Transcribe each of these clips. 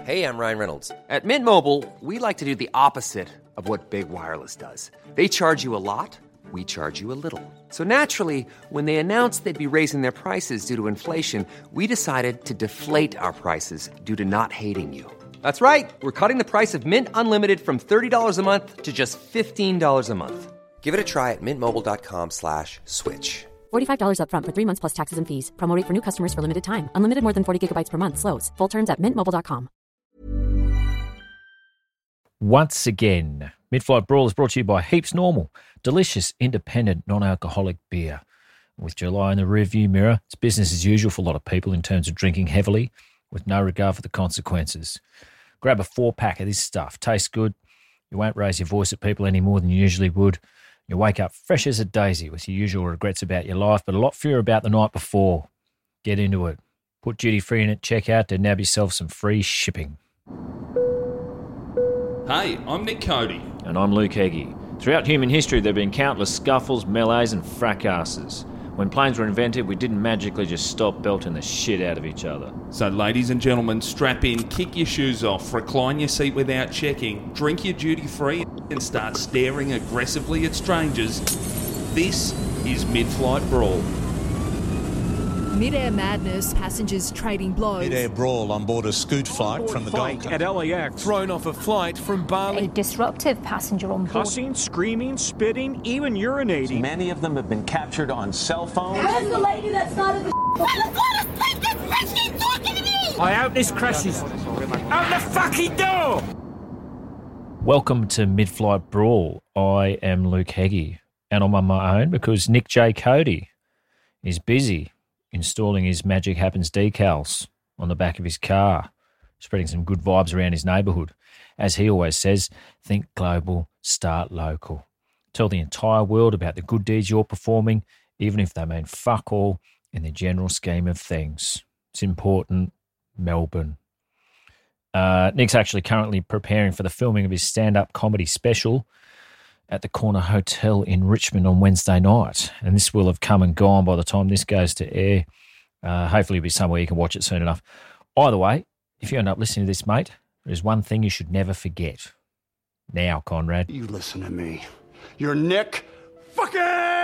Hey, I'm Ryan Reynolds. At Mint Mobile, we like to do the opposite of what Big Wireless does. They charge you a lot, we charge you a little. So naturally, when they announced they'd be raising their prices due to inflation, we decided to deflate our prices due to not hating you. That's right. We're cutting the price of Mint Unlimited from $30 a month to just $15 a month. Give it a try at mintmobile.com/switch. $45 up front for 3 months plus taxes and fees. Promo rate for new customers for limited time. Unlimited more than 40 gigabytes per month. Slows full terms at mintmobile.com. Once again, Mid-Flight Brawl is brought to you by Heaps Normal, delicious, independent, non-alcoholic beer. With July in the rearview mirror, it's business as usual for a lot of people in terms of drinking heavily with no regard for the consequences. Grab a 4-pack of this stuff. Tastes good. You won't raise your voice at people any more than you usually would. You wake up fresh as a daisy with your usual regrets about your life, but a lot fewer about the night before. Get into it. Put duty-free in at checkout to nab yourself some free shipping. Hey, I'm Nick Cody. And I'm Luke Heggie. Throughout human history, there have been countless scuffles, melees and fracasses. When planes were invented, we didn't magically just stop belting the shit out of each other. So ladies and gentlemen, strap in, kick your shoes off, recline your seat without checking, drink your duty-free and start staring aggressively at strangers. This is Mid-Flight Brawl. Mid-air madness, passengers trading blows. Mid-air brawl on board a scoot flight from the Gold Coast. At LAX. Thrown off a flight from Bali. A disruptive passenger on board. Cussing, screaming, spitting, even urinating. Many of them have been captured on cell phones. Where's the lady that started the I hope this crashes. Out the fucking door! Welcome to Mid-Flight Brawl. I am Luke Heggie, and I'm on my own because Nick J. Cody is busy installing his Magic Happens decals on the back of his car, spreading some good vibes around his neighbourhood. As he always says, think global, start local. Tell the entire world about the good deeds you're performing, even if they mean fuck all in the general scheme of things. It's important. Melbourne. Nick's actually currently preparing for the filming of his stand-up comedy special at the Corner Hotel in Richmond on Wednesday night. And this will have come and gone by the time this goes to air. Hopefully it'll be somewhere you can watch it soon enough. Either way, if you end up listening to this, mate, there's one thing you should never forget. Now, Conrad. You listen to me. You're Nick fucking...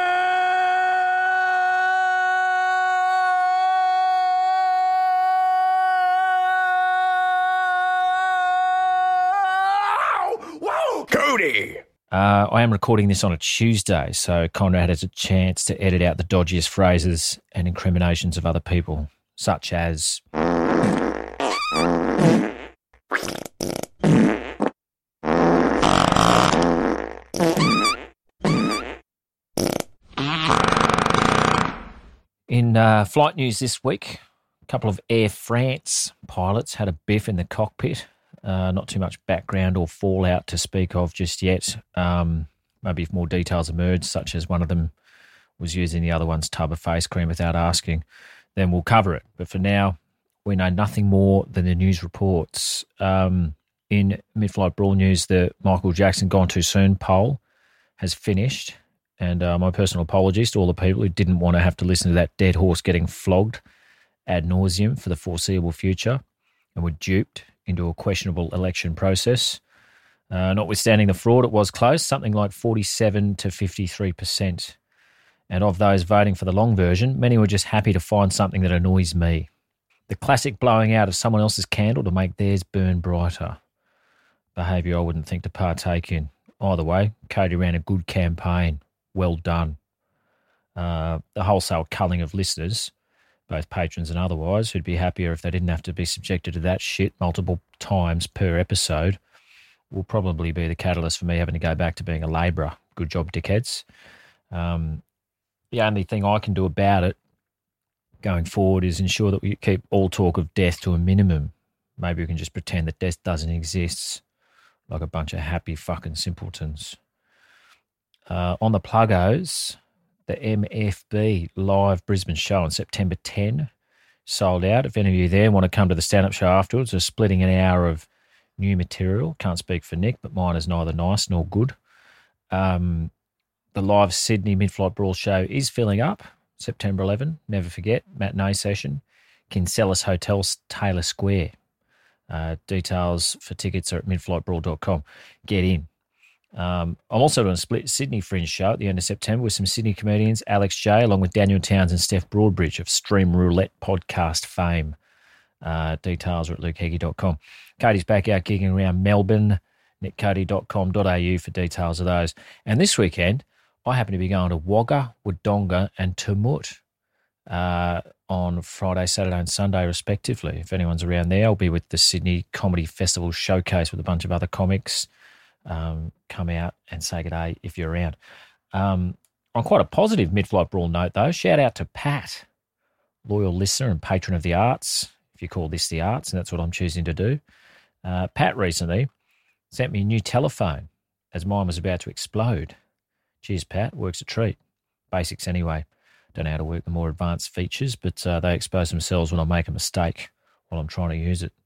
Cody! I am recording this on a Tuesday, so Conrad has a chance to edit out the dodgiest phrases and incriminations of other people, such as... In flight news this week, a couple of Air France pilots had a biff in the cockpit. Not too much background or fallout to speak of just yet. Maybe if more details emerge, such as one of them was using the other one's tub of face cream without asking, then we'll cover it. But for now, we know nothing more than the news reports. In Mid-Flight Brawl news, the Michael Jackson Gone Too Soon poll has finished. And my personal apologies to all the people who didn't want to have to listen to that dead horse getting flogged ad nauseum for the foreseeable future and were duped into a questionable election process. Notwithstanding the fraud, it was close, something like 47 to 53%. And of those voting for the long version, many were just happy to find something that annoys me. The classic blowing out of someone else's candle to make theirs burn brighter. Behaviour I wouldn't think to partake in. Either way, Cody ran a good campaign. Well done. The wholesale culling of listeners, both patrons and otherwise, who'd be happier if they didn't have to be subjected to that shit multiple times per episode, will probably be the catalyst for me having to go back to being a labourer. Good job, dickheads. The only thing I can do about it going forward is ensure that we keep all talk of death to a minimum. Maybe we can just pretend that death doesn't exist, like a bunch of happy fucking simpletons. On the pluggos, the MFB live Brisbane show on September 10 sold out. If any of you there want to come to the stand-up show afterwards, we're splitting an hour of new material. Can't speak for Nick, but mine is neither nice nor good. The live Sydney Mid-Flight Brawl show is filling up, September 11. Never forget, matinee session, Kinsellas Hotel, Taylor Square. Details for tickets are at midflightbrawl.com. Get in. I'm also doing a split Sydney Fringe show at the end of September with some Sydney comedians, Alex J, along with Daniel Towns and Steph Broadbridge of Stream Roulette podcast fame. Details are at lukeheggie.com. Cody's back out gigging around Melbourne, nickcody.com.au for details of those. And this weekend, I happen to be going to Wagga, Wodonga and Tumut on Friday, Saturday and Sunday respectively. If anyone's around there, I'll be with the Sydney Comedy Festival Showcase with a bunch of other comics. Come out and say good day if you're around. On quite a positive mid-flight brawl note, though, shout out to Pat, loyal listener and patron of the arts, if you call this the arts, and that's what I'm choosing to do. Pat recently sent me a new telephone as mine was about to explode. Cheers, Pat. Works a treat. Basics anyway. Don't know how to work the more advanced features, but they expose themselves when I make a mistake while I'm trying to use it.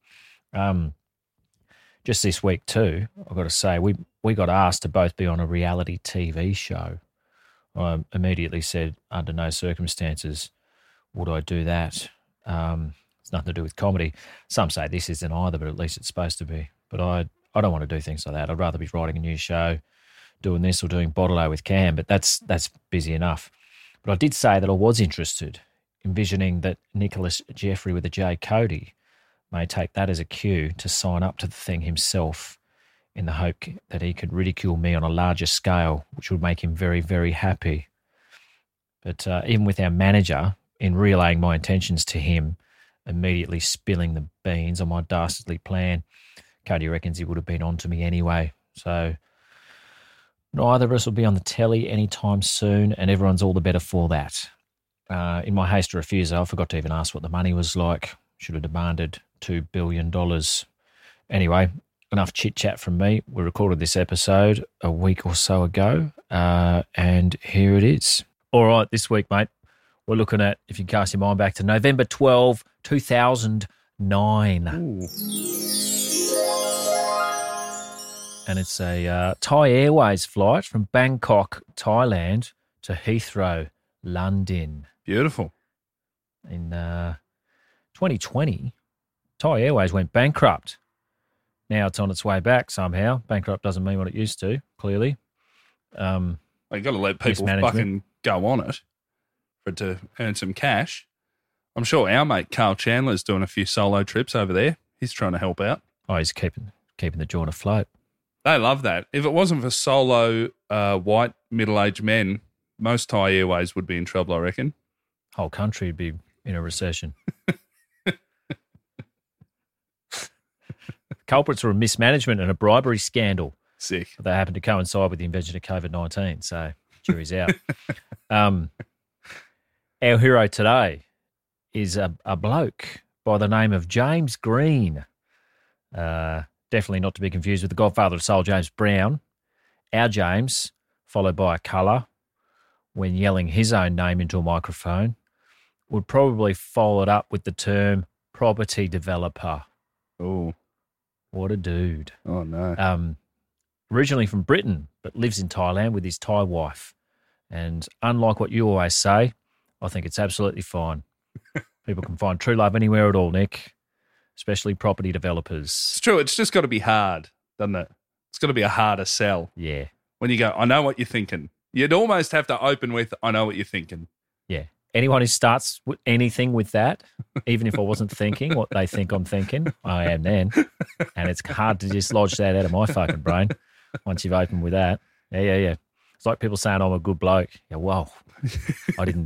Just this week too, I've got to say, we got asked to both be on a reality TV show. I immediately said, under no circumstances would I do that. It's nothing to do with comedy. Some say this isn't either, but at least it's supposed to be. But I don't want to do things like that. I'd rather be writing a new show, doing this or doing Bottle with Cam, but that's busy enough. But I did say that I was interested, envisioning that Nicholas Jeffrey with a J, Cody, may take that as a cue to sign up to the thing himself in the hope that he could ridicule me on a larger scale, which would make him very, very happy. But even with our manager, in relaying my intentions to him, immediately spilling the beans on my dastardly plan, Cody reckons he would have been on to me anyway. So neither of us will be on the telly anytime soon, and everyone's all the better for that. In my haste to refuse, I forgot to even ask what the money was like. Should have demanded $2 billion. Anyway, enough chit-chat from me. We recorded this episode a week or so ago, and here it is. All right, this week, mate, we're looking at, if you cast your mind back to November 12, 2009. Ooh. And it's a Thai Airways flight from Bangkok, Thailand to Heathrow, London. Beautiful. In 2020, Thai Airways went bankrupt. Now it's on its way back somehow. Bankrupt doesn't mean what it used to, clearly. You've got to let people fucking go on it for it to earn some cash. I'm sure our mate Carl Chandler's doing a few solo trips over there. He's trying to help out. Oh, he's keeping the joint afloat. They love that. If it wasn't for solo white middle-aged men, most Thai Airways would be in trouble, I reckon. Whole country would be in a recession. Culprits were a mismanagement and a bribery scandal. Sick. They happened to coincide with the invention of COVID-19, so jury's out. Our hero today is a bloke by the name of James Green. Definitely not to be confused with the godfather of soul, James Brown. Our James, followed by a colour, when yelling his own name into a microphone, would probably follow it up with the term property developer. Oh. What a dude. Oh, no. Originally from Britain, but lives in Thailand with his Thai wife. And unlike what you always say, I think it's absolutely fine. People can find true love anywhere at all, Nick, especially property developers. It's true. It's just got to be hard, doesn't it? It's got to be a harder sell. Yeah. When you go, I know what you're thinking. You'd almost have to open with, I know what you're thinking. Yeah. Anyone who starts with anything with that, even if I wasn't thinking what they think I'm thinking, I am then. And it's hard to dislodge that out of my fucking brain once you've opened with that. Yeah. It's like people saying I'm a good bloke. Yeah, well, I didn't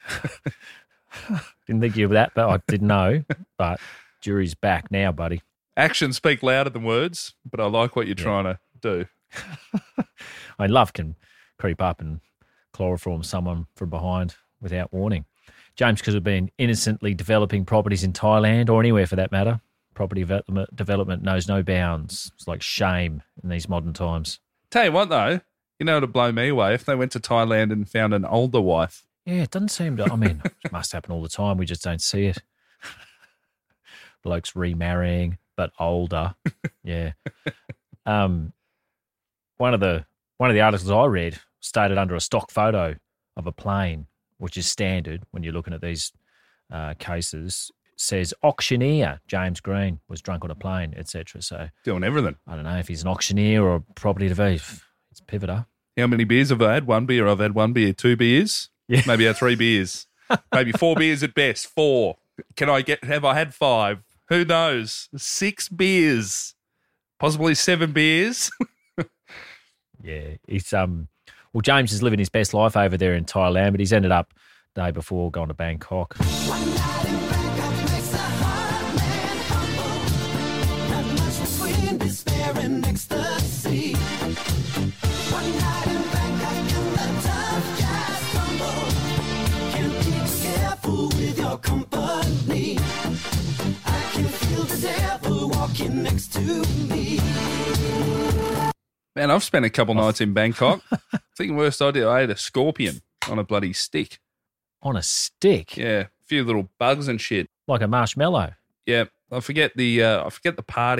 think you were that, but I didn't know. But jury's back now, buddy. Actions speak louder than words, but I like what you're trying to do. I mean, love can creep up and chloroform someone from behind without warning. James could have been innocently developing properties in Thailand or anywhere for that matter. Property development knows no bounds. It's like shame in these modern times. Tell you what, though, you know, it'd blow me away if they went to Thailand and found an older wife. Yeah, it doesn't seem to. I mean, it must happen all the time. We just don't see it. Blokes remarrying, but older. Yeah. One of the articles I read stated under a stock photo of a plane, which is standard when you're looking at these cases, says auctioneer James Green was drunk on a plane, etc. So doing everything. I don't know if he's an auctioneer or a property developer. It's pivoter. How many beers have I had? 1 beer. I've had 1 beer. 2 beers. Yeah. Maybe I had 3 beers. Maybe 4 beers at best. 4. Have I had 5? Who knows? 6 beers. Possibly 7 beers. Yeah, he's well, James is living his best life over there in Thailand, but he's ended up the day before going to Bangkok. Next to me. Man, I've spent a couple nights in Bangkok. I think the worst idea, I ate a scorpion on a bloody stick. On a stick? Yeah, a few little bugs and shit. Like a marshmallow? Yeah, I forget the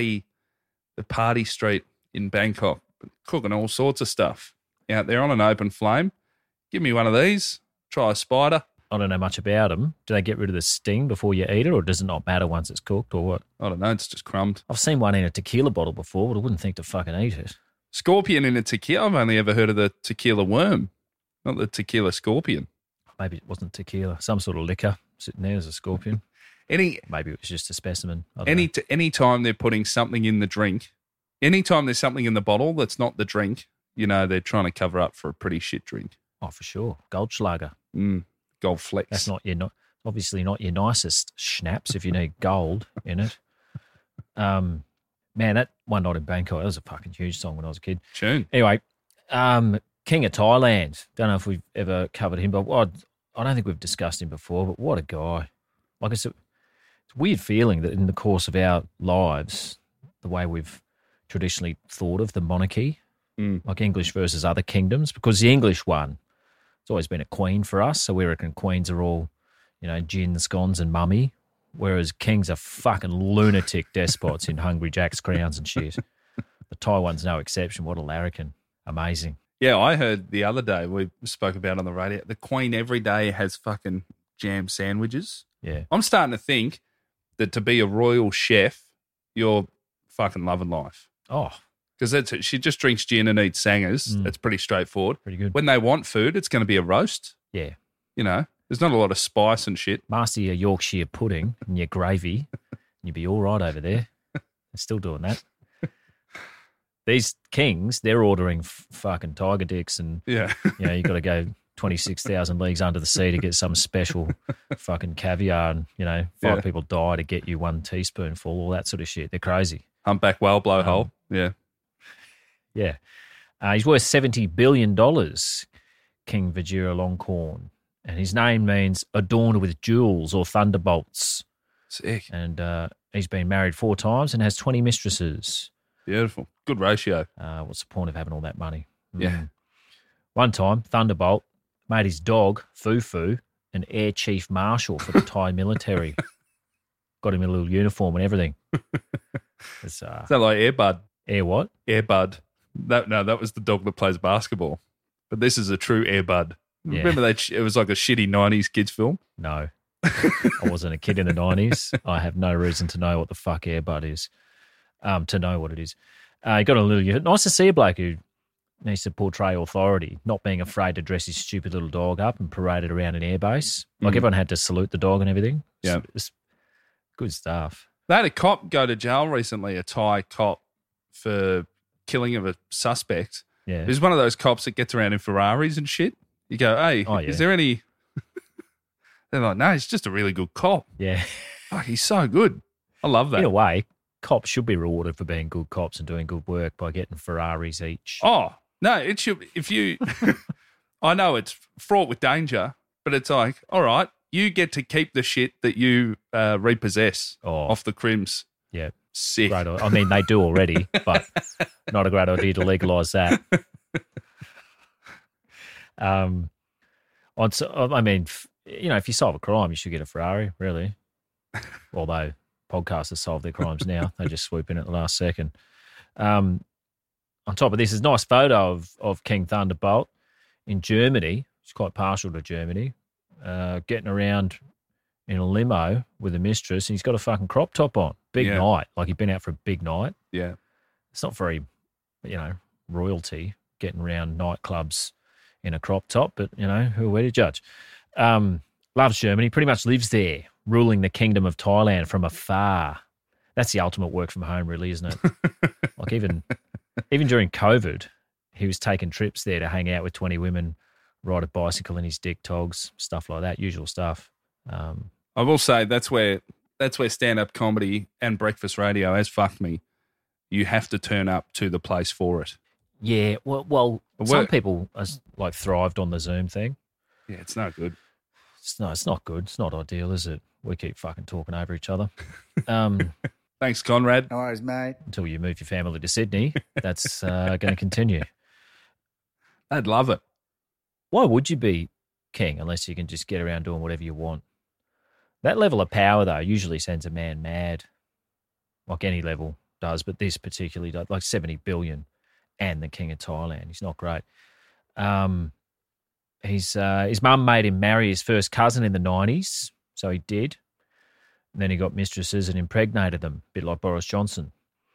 party street in Bangkok, cooking all sorts of stuff out there on an open flame. Give me one of these. Try a spider. I don't know much about them. Do they get rid of the sting before you eat it, or does it not matter once it's cooked, or what? I don't know. It's just crumbed. I've seen one in a tequila bottle before, but I wouldn't think to fucking eat it. Scorpion in a tequila? I've only ever heard of the tequila worm, not the tequila scorpion. Maybe it wasn't tequila. Some sort of liquor sitting there as a scorpion. Maybe it was just a specimen. Any time they're putting something in the drink, anytime there's something in the bottle that's not the drink, you know they're trying to cover up for a pretty shit drink. Oh, for sure. Goldschlager. Gold Flex. That's obviously not your nicest schnapps if you need gold in it. Man, that one night in Bangkok, that was a fucking huge song when I was a kid. Tune. Anyway, King of Thailand. Don't know if we've ever covered him, but I don't think we've discussed him before, but what a guy. Like it's a weird feeling that in the course of our lives, the way we've traditionally thought of the monarchy, like English versus other kingdoms, because the English one, it's always been a queen for us, so we reckon queens are all, gin, scones and mummy, whereas kings are fucking lunatic despots in Hungry Jack's crowns and shit. The Thai one's no exception. What a larrikin. Amazing. Yeah, I heard the other day, we spoke about on the radio, the Queen every day has fucking jam sandwiches. Yeah. I'm starting to think that to be a royal chef, you're fucking loving life. Oh. Because she just drinks gin and eats sangers. That's pretty straightforward. Pretty good. When they want food, it's going to be a roast. Yeah. There's not a lot of spice and shit. Master your Yorkshire pudding and your gravy, and you'll be all right over there. They're still doing that. These kings, they're ordering fucking tiger dicks and, yeah, you got to go 26,000 leagues under the sea to get some special fucking caviar and, 5 people die to get you 1 teaspoonful, all that sort of shit. They're crazy. Humpback whale blowhole. Yeah. Yeah. He's worth $70 billion, King Vajiralongkorn. And his name means adorned with jewels or thunderbolts. Sick. And he's been married 4 times and has 20 mistresses. Beautiful. Good ratio. What's the point of having all that money? Yeah. One time, Thunderbolt made his dog, Fufu, an Air Chief Marshal for the Thai military. Got him in a little uniform and everything. Is that like Air Bud? Air what? Air Bud. That was the dog that plays basketball. But this is a true Air Bud. Yeah. Remember that? It was like a shitty 90s kids film? No. I wasn't a kid in the 90s. I have no reason to know what the fuck Air Bud is. To know what it is. You got a little... Nice to see a bloke who needs to portray authority, not being afraid to dress his stupid little dog up and parade it around an airbase. Like everyone had to salute the dog and everything. Yeah. It's good stuff. They had a cop go to jail recently, a Thai cop, for killing of a suspect. Yeah. He's one of those cops that gets around in Ferraris and shit. You go, hey, is there any... They're like, no, he's just a really good cop. Yeah. Fuck, he's so good. I love that. In a way, cops should be rewarded for being good cops and doing good work by getting Ferraris each. Oh, no, it should... If you... I know it's fraught with danger, but it's like, all right, you get to keep the shit that you repossess off the crims. Yeah. Sick. Great. I mean, they do already, but not a great idea to legalise that. I mean, if you solve a crime, you should get a Ferrari, really. Although podcasters solve their crimes now. They just swoop in at the last second. On top of this, there's a nice photo of King Thunderbolt in Germany. He's quite partial to Germany, getting around in a limo with a mistress and he's got a fucking crop top on. Big night. Like he'd been out for a big night. Yeah. It's not very, royalty getting around nightclubs in a crop top, but, who are we to judge? Loves Germany, pretty much lives there, ruling the kingdom of Thailand from afar. That's the ultimate work from home, really, isn't it? Like even during COVID, he was taking trips there to hang out with 20 women, ride a bicycle in his dick togs, stuff like that, usual stuff. I will say that's where stand-up comedy and breakfast radio has fucked me. You have to turn up to the place for it. Yeah, well, some people thrived on the Zoom thing. Yeah, it's no good. It's not good. It's not ideal, is it? We keep fucking talking over each other. Thanks, Conrad. No worries, mate. Until you move your family to Sydney, that's going to continue. I'd love it. Why would you be king unless you can just get around doing whatever you want? That level of power, though, usually sends a man mad. Like any level does, but this particularly does. Like 70 billion and the king of Thailand. He's not great. His mum made him marry his first cousin in the 90s, so he did. And then he got mistresses and impregnated them, a bit like Boris Johnson.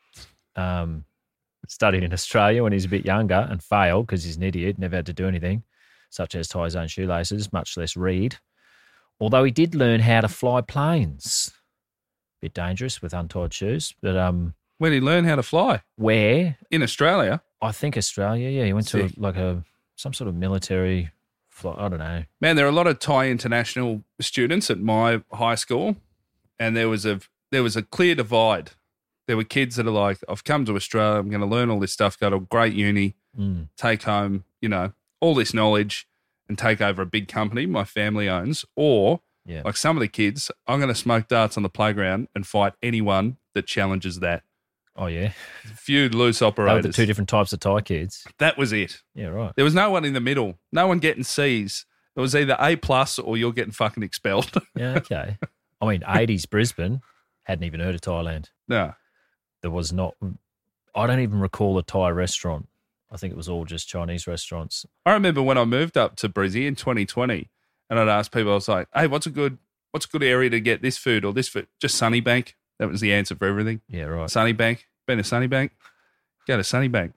Studied in Australia when he was a bit younger and failed because he's an idiot, never had to do anything, such as tie his own shoelaces, much less read. Although he did learn how to fly planes. Bit dangerous with untied shoes. But where did he learn how to fly? Where? In Australia? I think Australia, yeah. He went to some sort of military flight, I don't know. Man, there are a lot of Thai international students at my high school, and there was a clear divide. There were kids that are like, I've come to Australia, I'm going to learn all this stuff, go to a great uni, take home, all this knowledge and take over a big company my family owns. Or, like some of the kids, I'm going to smoke darts on the playground and fight anyone that challenges that. Oh, yeah? A few loose operators. They were the two different types of Thai kids. That was it. Yeah, right. There was no one in the middle. No one getting C's. It was either A+ or you're getting fucking expelled. Yeah, okay. I mean, 80s Brisbane, hadn't even heard of Thailand. No. There was not, I don't even recall a Thai restaurant. I think it was all just Chinese restaurants. I remember when I moved up to Brizzy in 2020 and I'd ask people, I was like, hey, what's a good area to get this food or this food? Just Sunnybank. That was the answer for everything. Yeah, right. Sunnybank. Been to Sunnybank? Go to Sunnybank.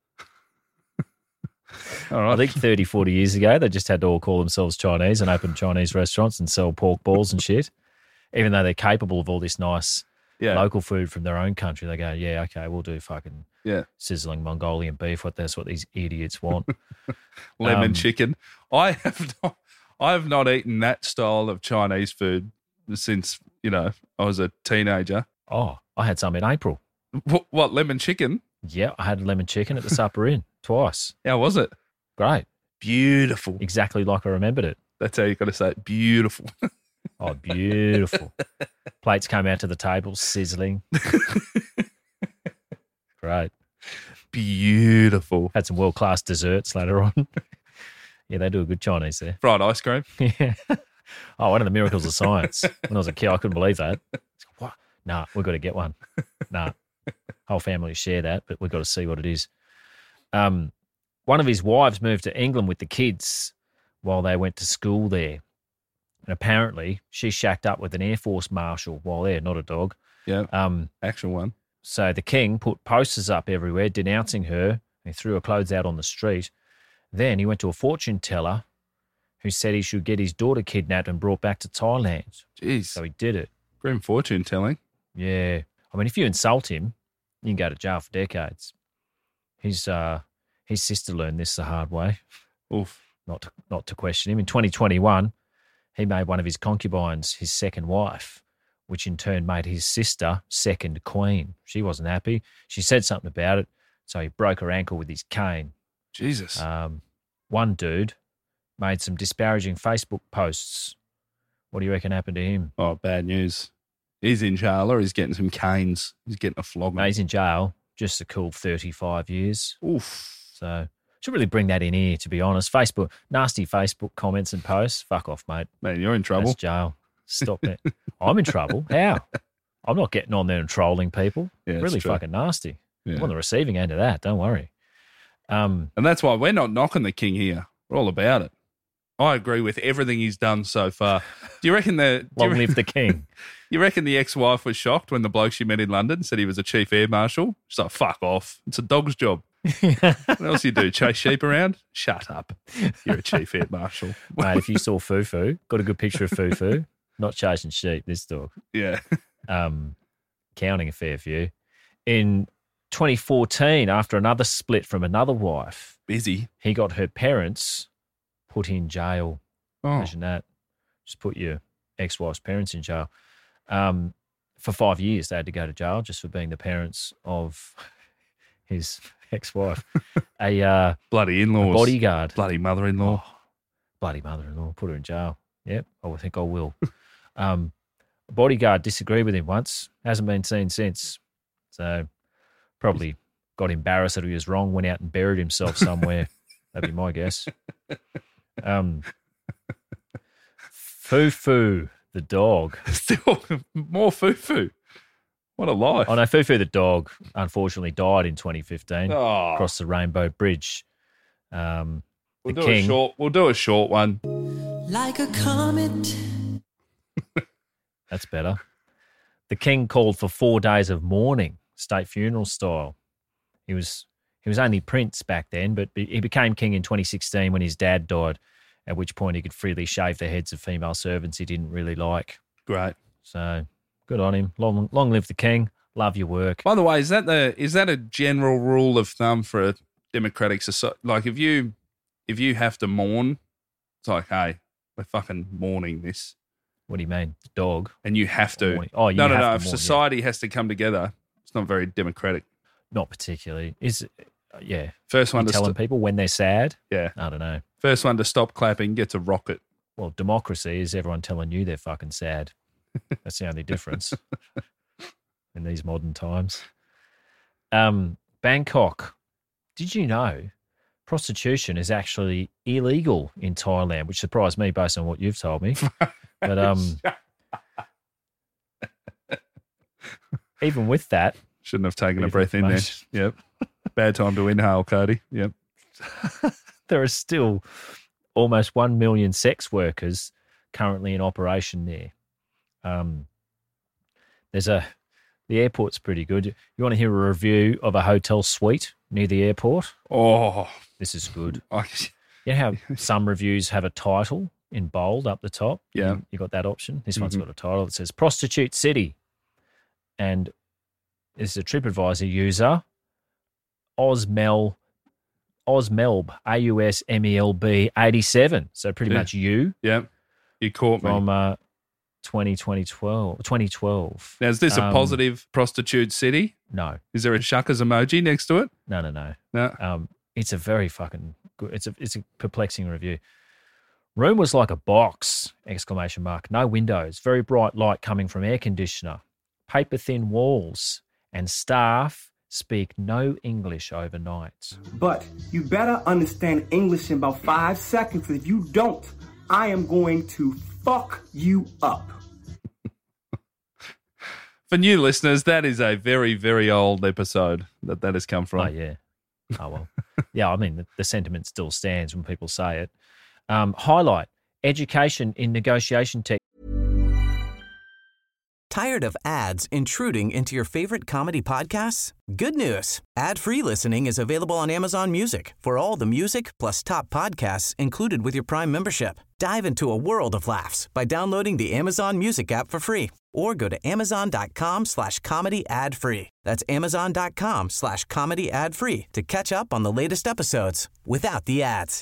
All right. I think 30, 40 years ago, they just had to all call themselves Chinese and open Chinese restaurants and sell pork balls and shit. Even though they're capable of all this nice local food from their own country, they go, yeah, okay, we'll do fucking sizzling Mongolian beef. That's what these idiots want. Lemon chicken. I have not eaten that style of Chinese food since, I was a teenager. Oh, I had some in April. What, lemon chicken? Yeah, I had lemon chicken at the Supper Inn twice. How was it? Great. Beautiful. Exactly like I remembered it. That's how you got to say it. Beautiful. Oh, beautiful. Plates came out to the table, sizzling. Great. Beautiful. Had some world-class desserts later on. Yeah, they do a good Chinese there. Fried ice cream. Yeah. Oh, one of the miracles of science. When I was a kid, I couldn't believe that. What? Nah, we've got to get one. Nah. Whole family share that, but we've got to see what it is. One of his wives moved to England with the kids while they went to school there. And apparently she shacked up with an Air Force marshal while there, not a dog. Yeah, actual one. So the king put posters up everywhere denouncing her. He threw her clothes out on the street. Then he went to a fortune teller who said he should get his daughter kidnapped and brought back to Thailand. Jeez. So he did it. Grim fortune telling. Yeah. I mean, if you insult him, you can go to jail for decades. His sister learned this the hard way. Oof. Not to question him. In 2021, he made one of his concubines his second wife, which in turn made his sister second queen. She wasn't happy. She said something about it, so he broke her ankle with his cane. Jesus. One dude made some disparaging Facebook posts. What do you reckon happened to him? Oh, bad news. He's in jail or he's getting some canes. He's getting a flogging. No, he's in jail. Just a cool 35 years. Oof. So should really bring that in here, to be honest. Facebook, nasty Facebook comments and posts. Fuck off, mate. Man, you're in trouble. That's jail. Stop it. I'm in trouble. How? I'm not getting on there and trolling people. Yeah, really fucking nasty. Yeah. I'm on the receiving end of that. Don't worry. And that's why we're not knocking the king here. We're all about it. I agree with everything he's done so far. Do you reckon Long live the king. You reckon the ex-wife was shocked when the bloke she met in London said he was a chief air marshal? She's like, fuck off. It's a dog's job. What else you do? Chase sheep around? Shut up. You're a chief air marshal. Mate, if you saw Fufu, got a good picture of Fufu, not chasing sheep, this dog. Yeah. Counting a fair few. In 2014, after another split from another wife, busy, he got her parents put in jail. Oh. Imagine that. Just put your ex-wife's parents in jail. For 5 years, they had to go to jail just for being the parents of his ex-wife. A bloody in-laws. A bodyguard. Bloody mother-in-law. Oh, bloody mother-in-law. Put her in jail. Yep, I think I will. A bodyguard disagreed with him once. Hasn't been seen since. So probably got embarrassed that he was wrong, went out and buried himself somewhere. That'd be my guess. Fufu, the dog. Still more Fufu. What a life. Oh, no, Fufu the dog unfortunately died in 2015 Oh. across the Rainbow Bridge. We'll do a short one. Like a comet. That's better. The king called for 4 days of mourning, state funeral style. He was only prince back then, but he became king in 2016 when his dad died, at which point he could freely shave the heads of female servants he didn't really like. Great. So good on him. Long live the king. Love your work. By the way, is that a general rule of thumb for a democratic society? Like if you have to mourn, it's like, hey, we're fucking mourning this. What do you mean? The dog. And you have to. Oh, you no. have to If mourn, society has to come together, it's not very democratic. Not particularly. Yeah. First one to telling people when they're sad. Yeah. I don't know. First one to stop clapping gets a rocket. Well, democracy is everyone telling you they're fucking sad. That's the only difference in these modern times. Bangkok. Did you know prostitution is actually illegal in Thailand, which surprised me based on what you've told me. But even with that, shouldn't have taken a breath in there. Yep. Bad time to inhale, Cody. Yep. There are still almost 1 million sex workers currently in operation there. The airport's pretty good. You want to hear a review of a hotel suite near the airport? Oh, this is good. You know how some reviews have a title in bold up the top? Yeah. You got that option? This one's got a title that says Prostitute City. And this is a TripAdvisor user, Osmelb, AUSMELB 87. So pretty much you. Yeah. You caught me. From 2012. Now, is this a positive prostitute city? No. Is there a shuckers emoji next to it? No. No. It's a very fucking good, it's a perplexing review. Room was like a box, ! No windows, very bright light coming from air conditioner, paper thin walls, and staff speak no English overnight. But you better understand English in about 5 seconds. If you don't, I am going to fuck you up. For new listeners, that is a very, very old episode that has come from. Oh, yeah. Oh, well. Yeah, I mean, the sentiment still stands when people say it. Highlight, education in negotiation tech. Tired of ads intruding into your favorite comedy podcasts? Good news. Ad-free listening is available on Amazon Music for all the music plus top podcasts included with your Prime membership. Dive into a world of laughs by downloading the Amazon Music app for free or go to amazon.com/comedy ad-free. That's amazon.com/comedy ad-free to catch up on the latest episodes without the ads.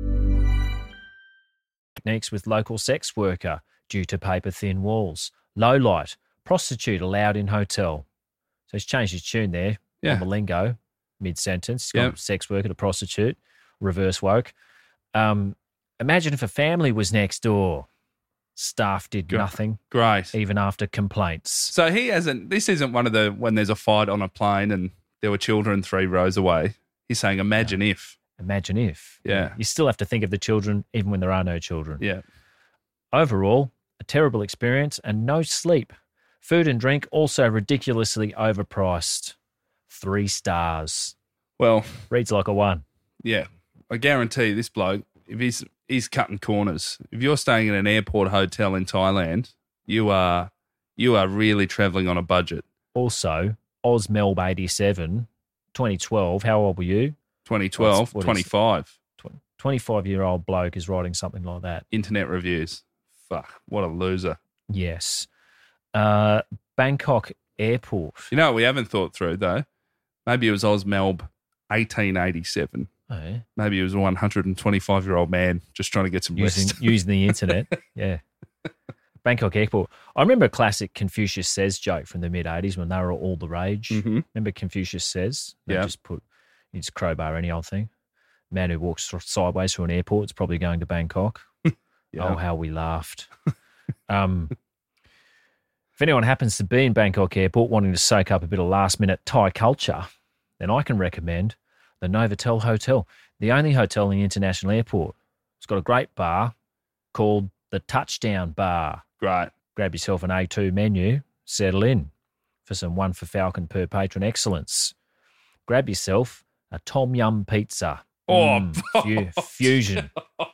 Techniques with local sex worker due to paper-thin walls. Low light, prostitute allowed in hotel. So he's changed his tune there on the lingo, mid-sentence. He's gone from sex worker to prostitute, reverse woke. Imagine if a family was next door. Staff did nothing. Great. Even after complaints. So this isn't one of the, when there's a fight on a plane and there were children 3 rows away. He's saying, imagine if. Imagine if. Yeah. You still have to think of the children even when there are no children. Yeah. Overall, a terrible experience and no sleep. Food and drink also ridiculously overpriced. 3 stars. Well, reads like a 1. Yeah. I guarantee this bloke, if is cutting corners. If you're staying in an airport hotel in Thailand, you are really travelling on a budget. Also, OzMelb 87, 2012. How old were you? 2012, 25. 25-year-old bloke is writing something like that. Internet reviews. Fuck, what a loser. Yes. Bangkok Airport. You know what we haven't thought through, though? Maybe it was OzMelb 1887. Oh, yeah. Maybe it was a 125-year-old man just trying to get some rest. Using the internet, yeah. Bangkok Airport. I remember a classic Confucius Says joke from the mid-'80s when they were all the rage. Mm-hmm. Remember Confucius Says? They Yeah. You just crowbar any old thing. Man who walks sideways through an airport is probably going to Bangkok. Yeah. Oh, how we laughed. If anyone happens to be in Bangkok Airport wanting to soak up a bit of last-minute Thai culture, then I can recommend the Novotel Hotel, the only hotel in the international airport. It's got a great bar called the Touchdown Bar. Great. Grab yourself an A2 menu, settle in for some one for Falcon per patron excellence. Grab yourself a Tom Yum pizza. Fusion.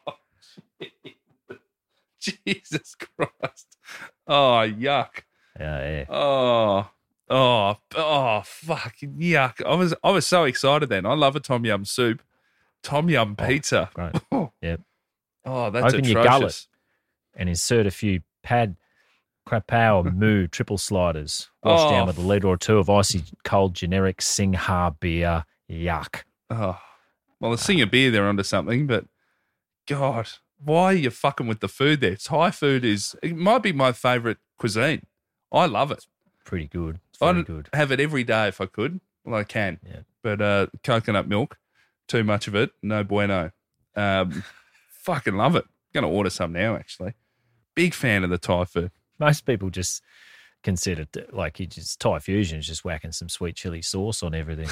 Jesus Christ. Oh, yuck. Yeah. Oh, fuck, yuck. I was so excited then. I love a Tom Yum soup. Tom Yum pizza. Great. Oh. Yep. Oh, that's Open atrocious. your gullet and insert a few pad Krapow Moo triple sliders. Wash down with a litre or two of icy cold generic Singha beer. Yuck. Oh, well, the Singer beer, they're onto something, but God, why are you fucking with the food there? Thai food it might be my favourite cuisine. I love it. Pretty good. It's very good. I'd have it every day if I could. Well, I can. Yeah. But coconut milk, too much of it, no bueno. Fucking love it. Going to order some now, actually. Big fan of the Thai food. Most people just consider Thai fusion is just whacking some sweet chili sauce on everything.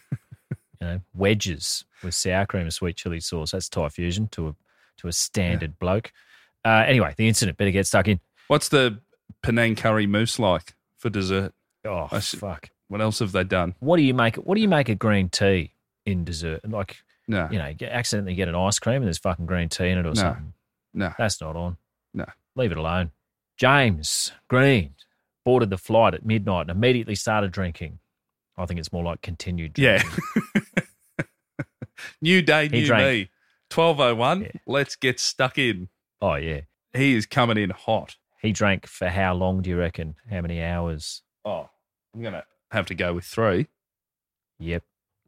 Wedges with sour cream and sweet chili sauce. That's Thai fusion to a standard bloke. Anyway, the incident. Better get stuck in. What's the Penang curry mousse like for dessert? Oh, fuck. What else have they done? What do you make a green tea in dessert? Like, no. Accidentally get an ice cream and there's fucking green tea in it or something. No. That's not on. No. Leave it alone. James Green boarded the flight at midnight and immediately started drinking. I think it's more like continued drinking. Yeah. New day, new drank. me. 12:01. Yeah. Let's get stuck in. Oh, yeah. He is coming in hot. He drank for how long, do you reckon? How many hours? Oh, I'm going to have to go with 3. Yep.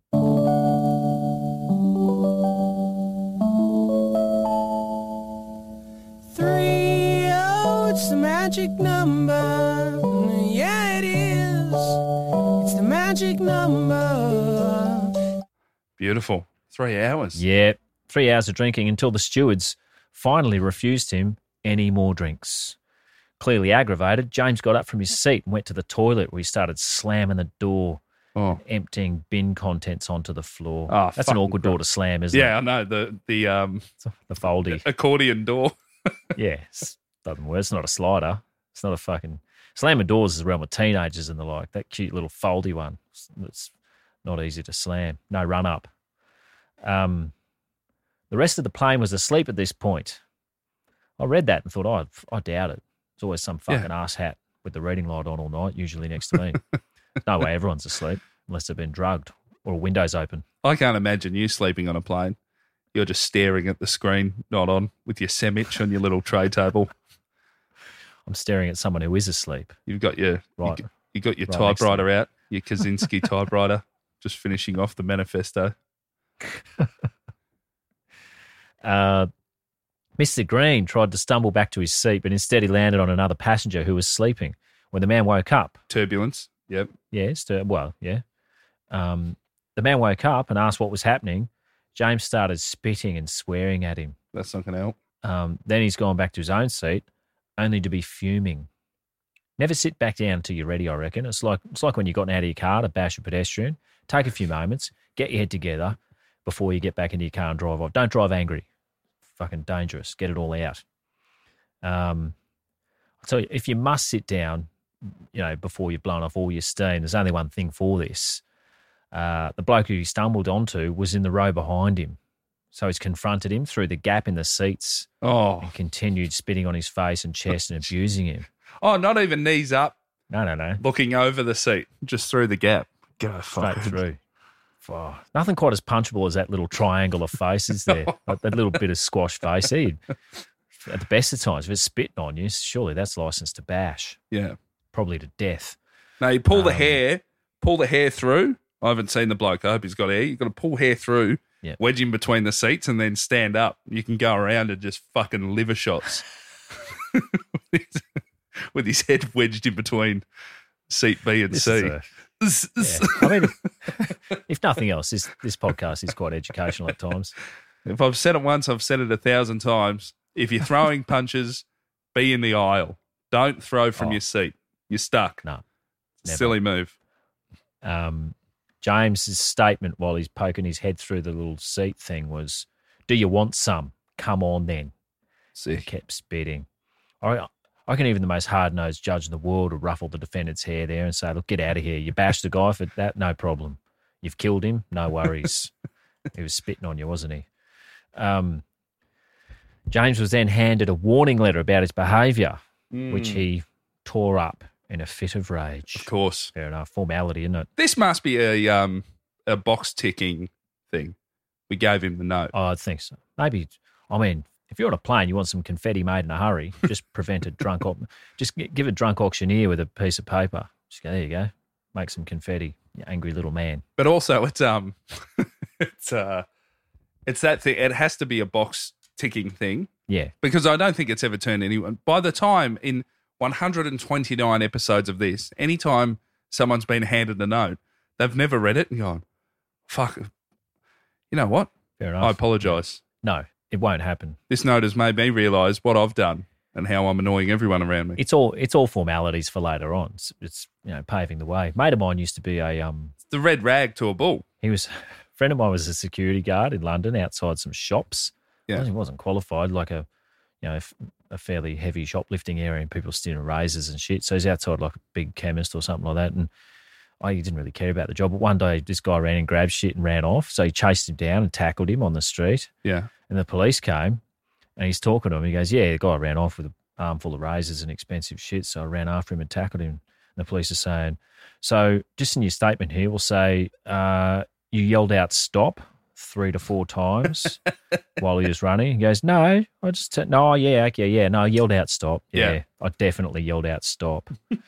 It's the magic number. Yeah, it is. It's the magic number. Beautiful. 3 hours. Yep. 3 hours of drinking until the stewards finally refused him any more drinks. Clearly aggravated, James got up from his seat and went to the toilet where he started slamming the door, emptying bin contents onto the floor. Oh, that's an awkward door to slam, isn't it? Yeah, I know. The foldy. Accordion door. Yeah, doesn't work. It's not a slider. It's not a fucking... Slamming doors is around with teenagers and the like. That cute little foldy one. It's not easy to slam. No run up. The rest of the plane was asleep at this point. I read that and thought, I doubt it. It's always some fucking ass hat with the reading light on all night, usually next to me. No way everyone's asleep unless they've been drugged or a window's open. I can't imagine you sleeping on a plane. You're just staring at the screen, not on, with your sandwich on your little tray table. I'm staring at someone who is asleep. You've got your you got your right typewriter out, your Kaczynski typewriter, just finishing off the manifesto. Mr. Green tried to stumble back to his seat, but instead he landed on another passenger who was sleeping. When the man woke up... Turbulence, yep. Yes, yeah. The man woke up and asked what was happening. James started spitting and swearing at him. That's not going to help. Then he's gone back to his own seat, only to be fuming. Never sit back down until you're ready, I reckon. It's like when you've gotten out of your car to bash a pedestrian. Take a few moments, get your head together before you get back into your car and drive off. Don't drive angry. Fucking dangerous. Get it all out. I'll tell you, if you must sit down, before you've blown off all your steam, there's only one thing for this. The bloke who he stumbled onto was in the row behind him. So he's confronted him through the gap in the seats. Oh. And continued spitting on his face and chest and abusing him. Oh, not even knees up. No. Looking over the seat, just through the gap. Go straight through. Oh, nothing quite as punchable as that little triangle of faces there. Like that little bit of squash face. At the best of times, if it's spitting on you, surely that's licensed to bash. Yeah. Probably to death. No, you pull the hair through. I haven't seen the bloke. I hope he's got hair. You've got to pull hair through, wedge in between the seats, and then stand up. You can go around and just fucking liver shots with his head wedged in between seat B and C. I mean, if nothing else, this podcast is quite educational at times. If I've said it once, I've said it 1,000 times. If you're throwing punches, be in the aisle. Don't throw from your seat. You're stuck. No. Never. Silly move. James's statement while he's poking his head through the little seat thing was, "Do you want some? Come on then." Sick. He kept spitting. I reckon even the most hard-nosed judge in the world would ruffle the defendant's hair there and say, "Look, get out of here. You bashed the guy for that, no problem. You've killed him, no worries." He was spitting on you, wasn't he? James was then handed a warning letter about his behaviour, which he tore up in a fit of rage. Of course. Fair enough. Formality, isn't it? This must be a box ticking thing. We gave him the note. Oh, I think so. Maybe, I mean, if you're on a plane, you want some confetti made in a hurry, just prevent a drunk, just give a drunk auctioneer with a piece of paper. Just go, there you go. Make some confetti, you angry little man. But also it's that thing. It has to be a box ticking thing. Yeah. Because I don't think it's ever turned anyone. By the time in 129 episodes of this, anytime someone's been handed a note, they've never read it and gone, fuck, you know what? Fair enough. I apologise. No, it won't happen. This note has made me realise what I've done and how I'm annoying everyone around me. It's all formalities for later on. It's paving the way. Mate of mine used to be a the red rag to a bull. A friend of mine was a security guard in London outside some shops. Yeah. He wasn't qualified, like a fairly heavy shoplifting area and people stealing razors and shit. So he's outside like a big chemist or something like that. And he didn't really care about the job. But one day this guy ran and grabbed shit and ran off. So he chased him down and tackled him on the street. Yeah. And the police came and he's talking to him. He goes, yeah, the guy ran off with an armful of razors and expensive shit. So I ran after him and tackled him. And the police are saying, so just in your statement here, we'll say you yelled out stop 3 to 4 times while he was running. He goes, no, I just I yelled out stop. Yeah, I definitely yelled out stop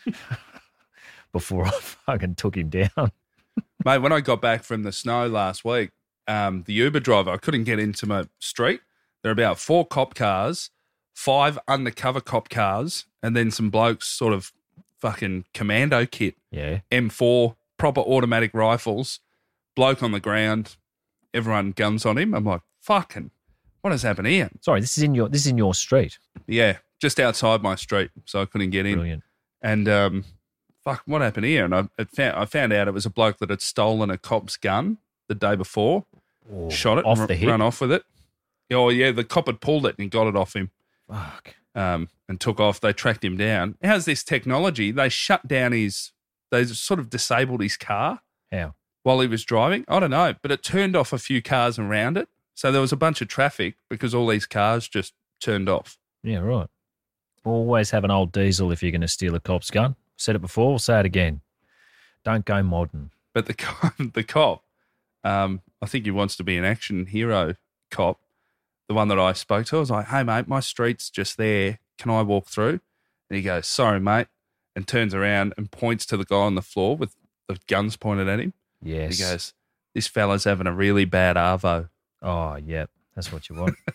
before I fucking took him down. Mate, when I got back from the snow last week, the Uber driver, I couldn't get into my street. There are about 4 cop cars, 5 undercover cop cars, and then some blokes sort of fucking commando kit. Yeah. M4, proper automatic rifles, bloke on the ground, everyone guns on him. I'm like, fucking, what has happened here? Sorry, this is in your street. Yeah, just outside my street, so I couldn't get in. Brilliant. And fuck, what happened here? And I found out it was a bloke that had stolen a cop's gun the day before, shot it, off the hip. Run off with it. Oh yeah, the cop had pulled it and he got it off him. Fuck. And took off. They tracked him down. How's this technology? They shut down they sort of disabled his car. How? While he was driving? I don't know, but it turned off a few cars around it. So there was a bunch of traffic because all these cars just turned off. Yeah, right. Always have an old diesel if you're going to steal a cop's gun. Said it before, we'll say it again. Don't go modern. But the cop, I think he wants to be an action hero cop. The one that I spoke to, I was like, hey, mate, my street's just there. Can I walk through? And he goes, sorry, mate, and turns around and points to the guy on the floor with the guns pointed at him. Yes. He goes, this fella's having a really bad arvo. Oh, yep. That's what you want.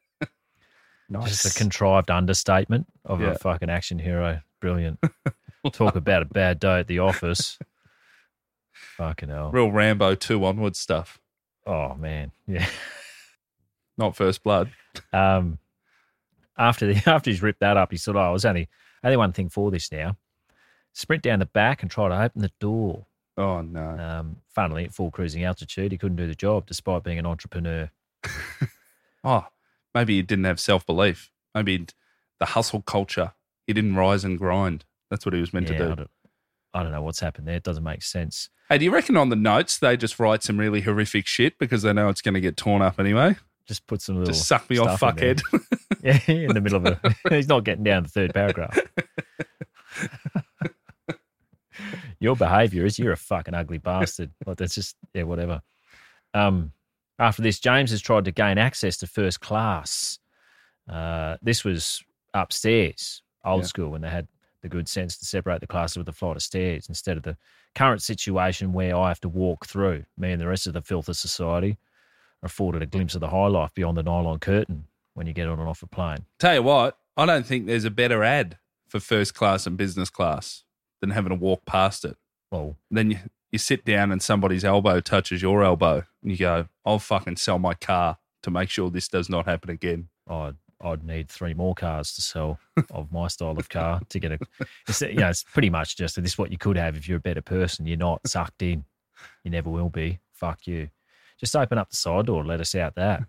Nice. Just a contrived understatement of a fucking action hero. Brilliant. Talk about a bad day at the office. Fucking hell. Real Rambo 2 onward stuff. Oh, man. Yeah. Not First Blood. After he's ripped that up, he said, there's only one thing for this now. Sprint down the back and try to open the door. Oh, no. Funnily, at full cruising altitude, he couldn't do the job despite being an entrepreneur. Maybe he didn't have self-belief. Maybe the hustle culture. He didn't rise and grind. That's what he was meant to do. I don't know what's happened there. It doesn't make sense. Hey, do you reckon on the notes they just write some really horrific shit because they know it's going to get torn up anyway? Just put some little Just suck me off, stuff in fuckhead. there. Yeah, in the middle of it. He's not getting down the third paragraph. Your behaviour is you're a fucking ugly bastard. Like that's just, yeah, whatever. After this, James has tried to gain access to first class. This was upstairs, old school, when they had the good sense to separate the classes with a flight of stairs instead of the current situation where I have to walk through. Me and the rest of the filth of society are afforded a glimpse of the high life beyond the nylon curtain when you get on and off a plane. Tell you what, I don't think there's a better ad for first class and business class than having to walk past it. Well, then you sit down and somebody's elbow touches your elbow and you go, I'll fucking sell my car to make sure this does not happen again. I'd need 3 more cars to sell of my style of car to get a. It's pretty much just this is what you could have if you're a better person. You're not sucked in. You never will be. Fuck you. Just open up the side door and let us out that.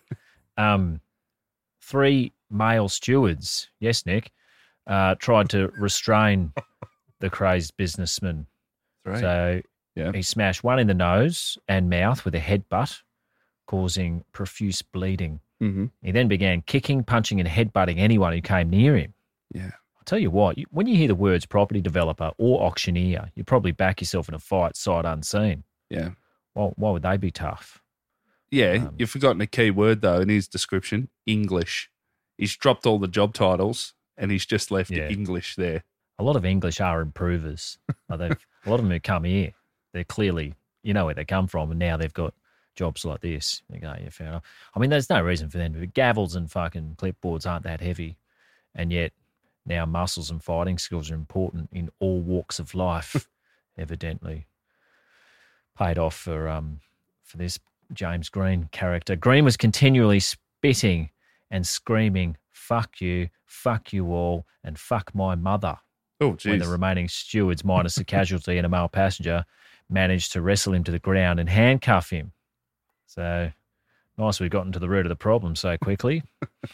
3 male stewards, yes, Nick, tried to restrain the crazed businessman. Right. So he smashed one in the nose and mouth with a headbutt, causing profuse bleeding. Mm-hmm. He then began kicking, punching and headbutting anyone who came near him. Yeah. I'll tell you what, when you hear the words property developer or auctioneer, you probably back yourself in a fight sight unseen. Yeah. Well, why would they be tough? Yeah, you've forgotten a key word, though, in his description, English. He's dropped all the job titles and he's just left English there. A lot of English are improvers. A lot of them who come here, they're clearly, you know where they come from, and now they've got jobs like this. You go, yeah, fair enough. I mean, there's no reason for them. Gavels and fucking clipboards aren't that heavy, and yet now muscles and fighting skills are important in all walks of life, evidently. Paid off for this James Green character. Green was continually spitting and screaming, fuck you all, and fuck my mother. Oh, geez. When the remaining stewards, minus a casualty and a male passenger, managed to wrestle him to the ground and handcuff him. So nice we've gotten to the root of the problem so quickly.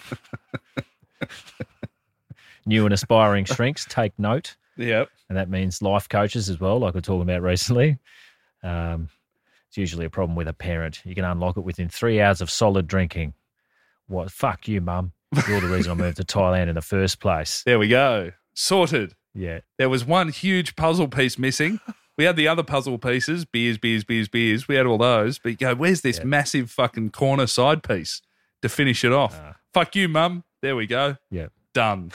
New and aspiring shrinks, take note. Yep. And that means life coaches as well, like we're talking about recently. It's usually a problem with a parent. You can unlock it within 3 hours of solid drinking. What? Fuck you, Mum. You're the reason I moved to Thailand in the first place. There we go. Sorted. Yeah. There was one huge puzzle piece missing. We had the other puzzle pieces, beers. We had all those. But you go, where's this massive fucking corner side piece to finish it off? Fuck you, Mum. There we go. Yeah. Done.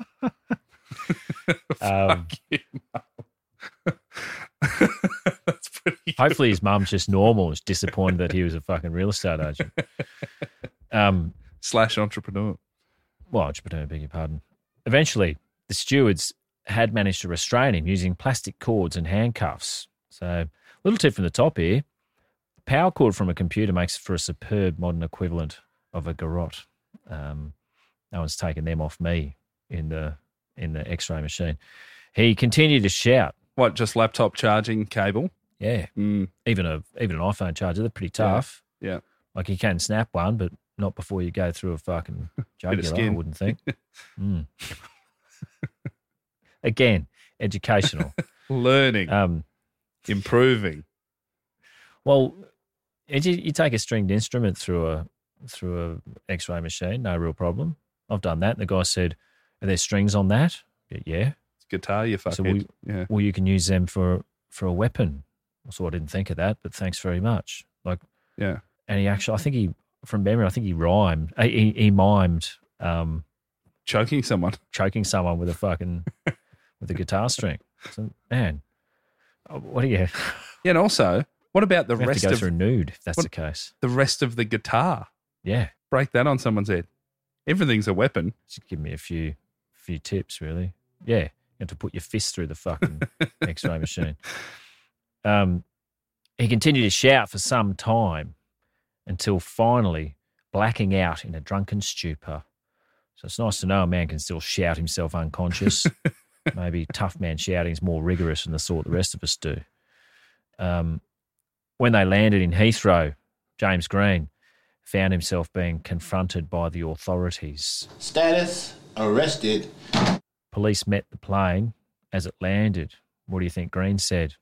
Fuck you, Mum. That's pretty good. Hopefully his mum's just normal. Is disappointed that he was a fucking real estate agent. / entrepreneur. Well, entrepreneur, beg your pardon. Eventually, the stewards had managed to restrain him using plastic cords and handcuffs. So, a little tip from the top here. The power cord from a computer makes for a superb modern equivalent of a garrote. No one's taken them off me in the X-ray machine. He continued to shout. What, just laptop charging cable? Yeah. Even an iPhone charger, they're pretty tough. Yeah. Like you can snap one, but not before you go through a fucking jugular, I wouldn't think. Again, educational. Learning. Improving. Well, you take a stringed instrument through a X-ray machine, no real problem. I've done that. And the guy said, are there strings on that? Yeah. It's a guitar, you fuckhead. So well, you can use them for a weapon. So I didn't think of that, but thanks very much. Like, yeah. And he actually, from memory, he rhymed. He mimed choking someone with a fucking with a guitar string. So, man, what do you? Yeah, and also, what about the rest to go of through nude? If that's the case, the rest of the guitar. Yeah, break that on someone's head. Everything's a weapon. Just give me a few tips, really. Yeah, you have to put your fist through the fucking X-ray machine. He continued to shout for some time until finally blacking out in a drunken stupor. So it's nice to know a man can still shout himself unconscious. Maybe tough man shouting is more rigorous than the sort the rest of us do. When they landed in Heathrow, James Green found himself being confronted by the authorities. Status arrested. Police met the plane as it landed. What do you think Green said?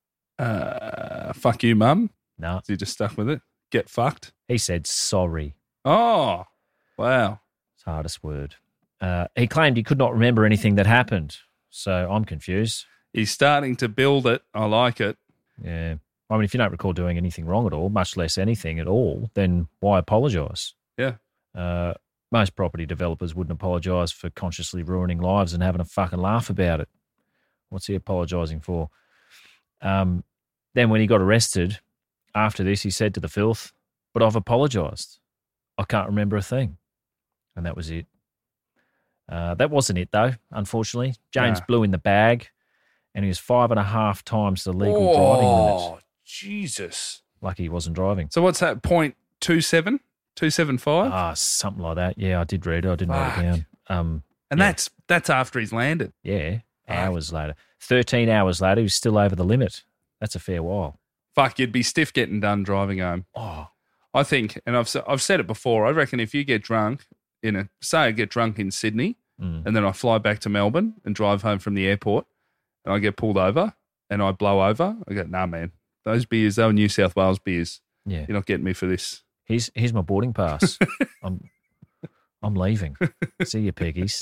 Fuck you, Mum. No. So you just stuck with it? Get fucked? He said sorry. Oh, wow. It's the hardest word. He claimed he could not remember anything that happened. So I'm confused. He's starting to build it. I like it. Yeah. I mean, if you don't recall doing anything wrong at all, much less anything at all, then why apologise? Yeah. Most property developers wouldn't apologise for consciously ruining lives and having a fucking laugh about it. What's he apologising for? Then when he got arrested, after this, he said to the filth, "But I've apologised. I can't remember a thing." And that was it. That wasn't it, though, unfortunately. James blew in the bag, and he was 5.5 times the legal driving limit. Oh, Jesus. Lucky he wasn't driving. So what's that, 0.27? 275? Something like that. Yeah, I did read it. I didn't write it down. And that's after he's landed. Yeah, hours later. 13 hours later, he was still over the limit. That's a fair while. Fuck, you'd be stiff getting done driving home. Oh, I think, and I've said it before, I reckon if you get drunk, say I get drunk in Sydney and then I fly back to Melbourne and drive home from the airport and I get pulled over and I blow over, I go, nah, man, those beers, they were New South Wales beers. Yeah. You're not getting me for this. Here's my boarding pass. I'm leaving. See you, piggies.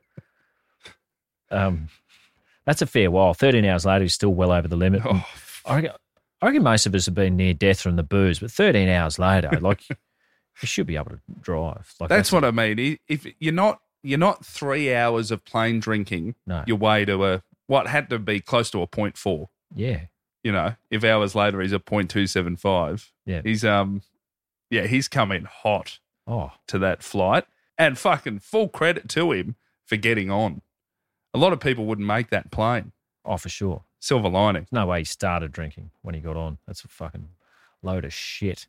That's a fair while. 13 hours later, he's still well over the limit. Oh. I reckon most of us have been near death from the booze, but 13 hours later, like, you should be able to drive. Like that's what I mean. If you're not 3 hours of plain drinking your way to what had to be close to a 0.4. Yeah. If hours later he's a 0.275. Yeah. He's come in hot to that flight. And fucking full credit to him for getting on. A lot of people wouldn't make that plane. Oh, for sure. Silver lining. There's no way he started drinking when he got on. That's a fucking load of shit.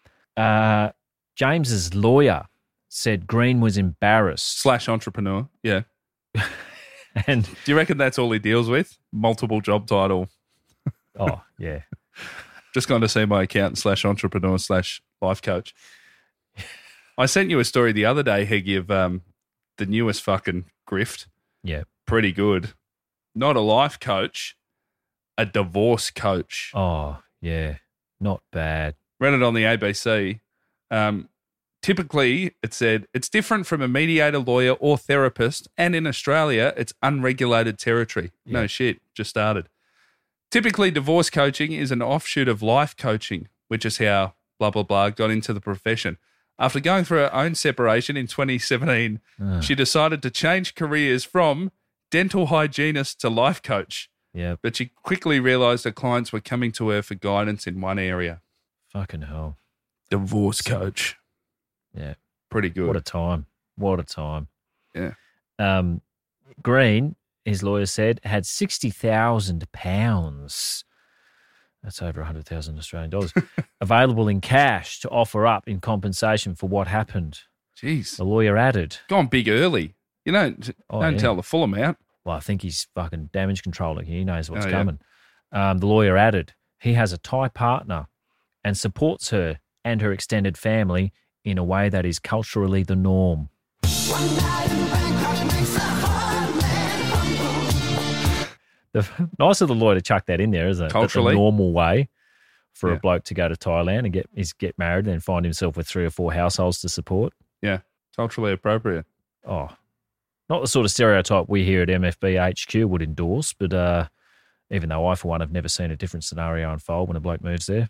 James's lawyer said Green was embarrassed. / entrepreneur, yeah. And do you reckon that's all he deals with? Multiple job title. Oh, yeah. Just gone to see my accountant / entrepreneur / life coach. I sent you a story the other day, Heggy, of the newest fucking grift. Yeah. Pretty good. Not a life coach, a divorce coach. Oh, yeah. Not bad. Read it on the ABC. Typically, it said, it's different from a mediator, lawyer, or therapist, and in Australia, it's unregulated territory. Yeah. No shit, just started. Typically, divorce coaching is an offshoot of life coaching, which is how blah, blah, blah got into the profession. After going through her own separation in 2017, she decided to change careers from dental hygienist to life coach. Yeah. But she quickly realised her clients were coming to her for guidance in one area. Fucking hell. Divorce coach. Yeah. Pretty good. What a time. What a time. Yeah. Green, his lawyer said, had £60,000. That's over 100,000 Australian dollars available in cash to offer up in compensation for what happened. Jeez. The lawyer added. Gone big early. You don't tell the full amount. Well, I think he's fucking damage controlling. He knows what's coming. The lawyer added, he has a Thai partner and supports her and her extended family in a way that is culturally the norm. Nice of the lawyer to chuck that in there, isn't it? Culturally. That's a normal way for a bloke to go to Thailand and get married and then find himself with 3 or 4 households to support. Yeah, culturally appropriate. Oh, not the sort of stereotype we here at MFB HQ would endorse, but even though I, for one, have never seen a different scenario unfold when a bloke moves there.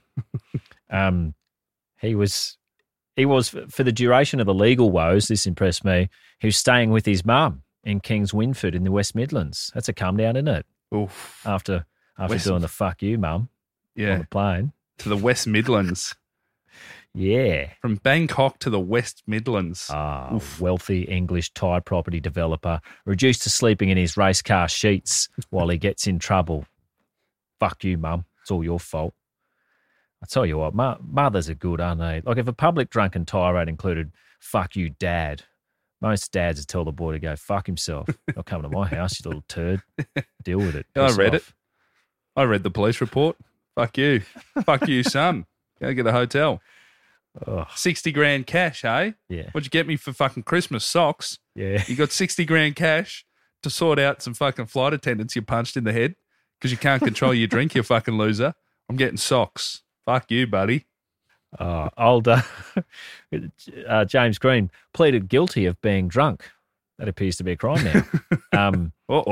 He was, for the duration of the legal woes, this impressed me, he was staying with his mum in Kings Winford in the West Midlands. That's a come down, isn't it? Oof. After doing the fuck you, mum, on the plane. To the West Midlands. Yeah. From Bangkok to the West Midlands. Wealthy English Thai property developer reduced to sleeping in his race car sheets while he gets in trouble. Fuck you, mum. It's all your fault. I tell you what, mothers are good, aren't they? Like if a public drunken tirade included, fuck you, dad, most dads would tell the boy to go fuck himself. Not coming to my house, you little turd. Deal with it. I read it. I read the police report. Fuck you. Fuck you, son. Go get a hotel. Ugh. 60 grand cash, hey? Yeah. What'd you get me for fucking Christmas? Socks? Yeah. You got 60 grand cash to sort out some fucking flight attendants you punched in the head because you can't control your drink, you fucking loser. I'm getting socks. Fuck you, buddy. James Green pleaded guilty of being drunk. That appears to be a crime now.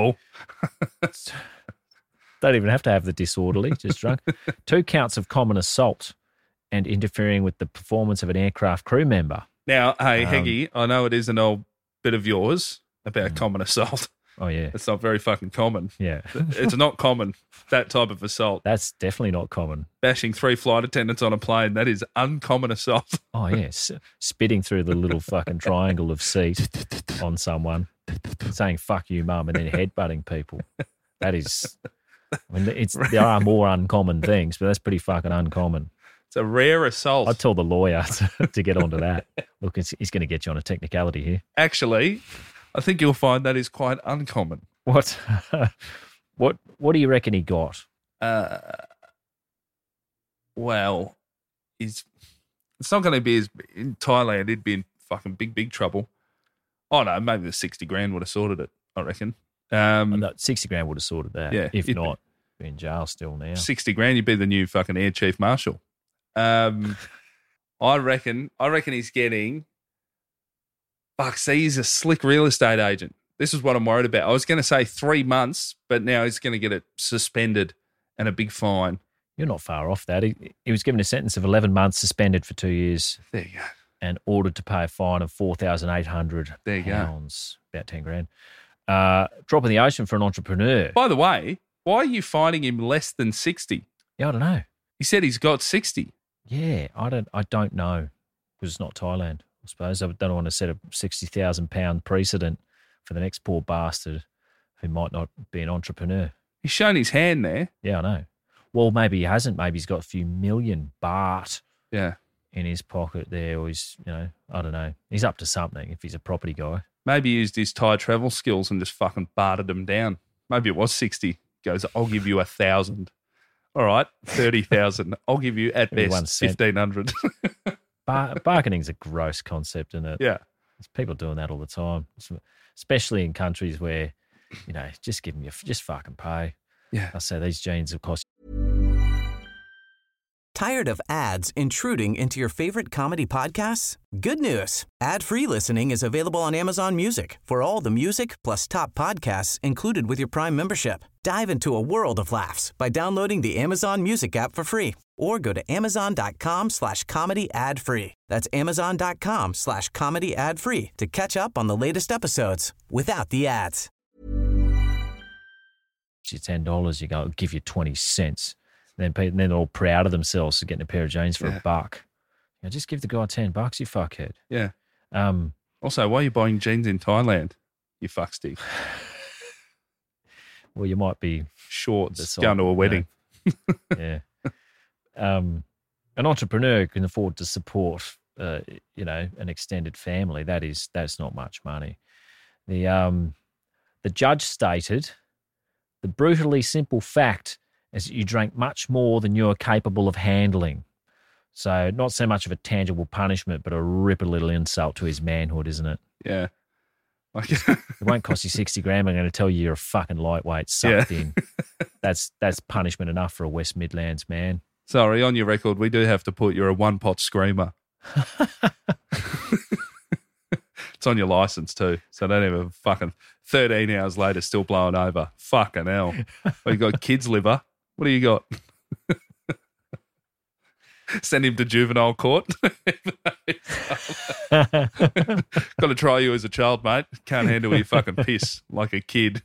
Don't even have to have the disorderly, just drunk. 2 counts of common assault and interfering with the performance of an aircraft crew member. Now, hey, Heggie, I know it is an old bit of yours about common assault. Oh, yeah. It's not very fucking common. Yeah. It's not common, that type of assault. That's definitely not common. Bashing 3 flight attendants on a plane, that is uncommon assault. Oh, yes. Spitting through the little fucking triangle of seat on someone, saying, fuck you, mum, and then headbutting people. That is, I mean, there are more uncommon things, but that's pretty fucking uncommon. It's a rare assault. I'd tell the lawyer to get onto that. Look, he's going to get you on a technicality here. Actually, I think you'll find that is quite uncommon. What? What do you reckon he got? Well, it's not going to be as in Thailand. He'd be in fucking big trouble. Oh no, maybe the 60 grand would have sorted it. I reckon. No, 60 grand would have sorted that. Yeah, if not, be in jail still now. 60 grand, you'd be the new fucking Air Chief Marshal. I reckon he's getting. Fuck, see, he's a slick real estate agent. This is what I'm worried about. I was going to say 3 months, but now he's going to get it suspended and a big fine. You're not far off that. He was given a sentence of 11 months, suspended for 2 years. There you go. And ordered to pay a fine of £4,800. There you go. About 10 grand. Drop in the ocean for an entrepreneur. By the way, why are you fining him less than 60? Yeah, I don't know. He said he's got 60. Yeah, I don't know, because it's not Thailand. I suppose I don't want to set a £60,000 precedent for the next poor bastard who might not be an entrepreneur. He's shown his hand there. Yeah, I know. Well, maybe he hasn't. Maybe he's got a few million baht in his pocket there, or he's, I don't know. He's up to something if he's a property guy. Maybe he used his Thai travel skills and just fucking bartered them down. Maybe it was 60. Goes, I'll give you 1,000. All right, 30,000. I'll give you at best 1,500. Bargaining's a gross concept, isn't it? Yeah. There's people doing that all the time, especially in countries where, just give them just fucking pay. Yeah. I say these jeans have cost. Tired of ads intruding into your favorite comedy podcasts? Good news. Ad-free listening is available on Amazon Music for all the music plus top podcasts included with your Prime membership. Dive into a world of laughs by downloading the Amazon Music app for free or go to amazon.com/comedy ad-free. That's amazon.com/comedy ad-free to catch up on the latest episodes without the ads. It's $10, you go, I'll give you 20 cents. Then they're all proud of themselves for getting a pair of jeans for $1. Just give the guy $10, you fuckhead. Yeah. Also, why are you buying jeans in Thailand, you fuckstick? Well, you might be shorts going to a wedding. Yeah. An entrepreneur can afford to support, an extended family. That's not much money. The judge stated, the brutally simple fact is that you drank much more than you are capable of handling. So not so much of a tangible punishment, but a ripper little insult to his manhood, isn't it? Yeah. It won't cost you 60 grand. I'm going to tell you you're a fucking lightweight sucked in. That's punishment enough for a West Midlands man. Sorry, on your record, we do have to put you're a one-pot screamer. It's on your license too, so don't have a fucking 13 hours later still blowing over. Fucking hell. Well, you got kids liver. What do you got? Send him to juvenile court. Got to try you as a child, mate. Can't handle your fucking piss like a kid.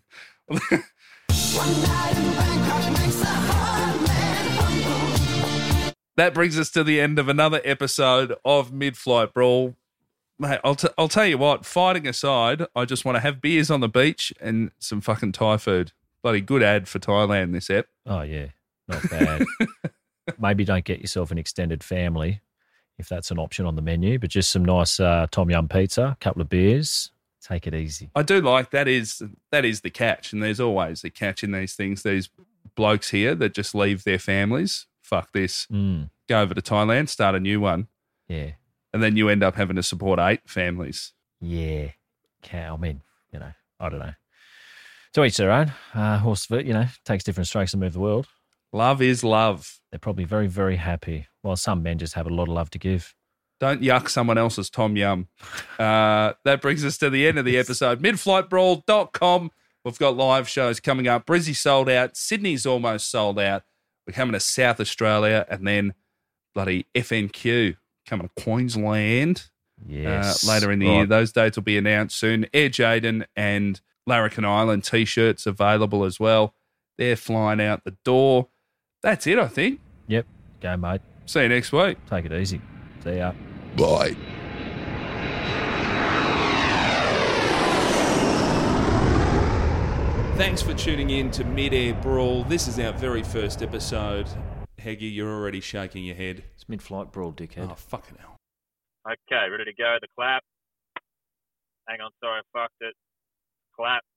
That brings us to the end of another episode of Mid-Flight Brawl. Mate, I'll tell you what, fighting aside, I just want to have beers on the beach and some fucking Thai food. Bloody good ad for Thailand, this ep. Oh, yeah. Not bad. Maybe don't get yourself an extended family if that's an option on the menu, but just some nice Tom Yum pizza, a couple of beers. Take it easy. I do like that is the catch, and there's always a catch in these things. These blokes here that just leave their families. Fuck this. Go over to Thailand, start a new one. Yeah. And then you end up having to support 8 families. Yeah. I mean, I don't know. To each their own. Horse, takes different strokes to move the world. Love is love. They're probably very, very happy. Well, some men just have a lot of love to give. Don't yuck someone else's Tom Yum. That brings us to the end of the episode. Midflightbrawl.com. We've got live shows coming up. Brizzy sold out. Sydney's almost sold out. We're coming to South Australia, and then bloody FNQ coming to Queensland. Yes. Later in the year. Those dates will be announced soon. Air Jaden and Larrikin Island T-shirts available as well. They're flying out the door. That's it, I think. Yep. Go, mate. See you next week. Take it easy. See ya. Bye. Thanks for tuning in to Mid-Air Brawl. This is our very first episode. Heggy, you're already shaking your head. It's Mid-Flight Brawl, dickhead. Oh, fucking hell. Okay, ready to go. The clap. Hang on, sorry, I fucked it. Clap.